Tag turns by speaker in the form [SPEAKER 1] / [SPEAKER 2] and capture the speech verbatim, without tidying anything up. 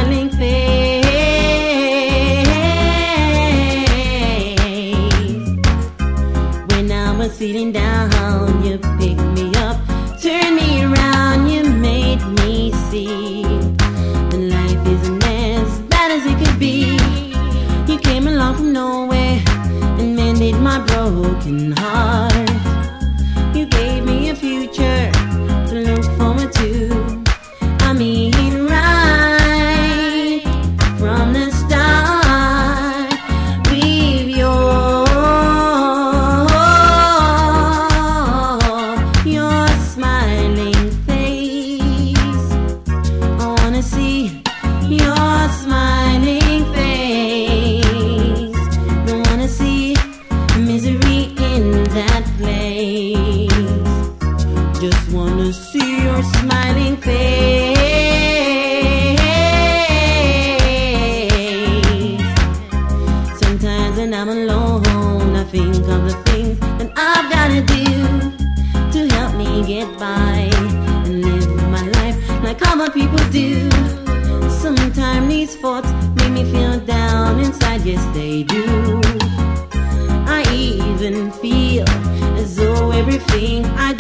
[SPEAKER 1] smiling face. When I was feeling down, you picked me up, turned me around, you made me see that life isn't as bad as it could be. You came along from nowhere and mended my broken heart. You gave me a future to look forward to. I mean, right from the start, with your your smiling face. I wanna see your smiling face. Don't wanna see misery in that place. Just wanna see your smiling face. Sometimes when I'm alone, I think of the things that I've gotta do to help me get by and live my life like other people do. Sometimes these thoughts make me feel down inside, yes they do. I even feel as though everything I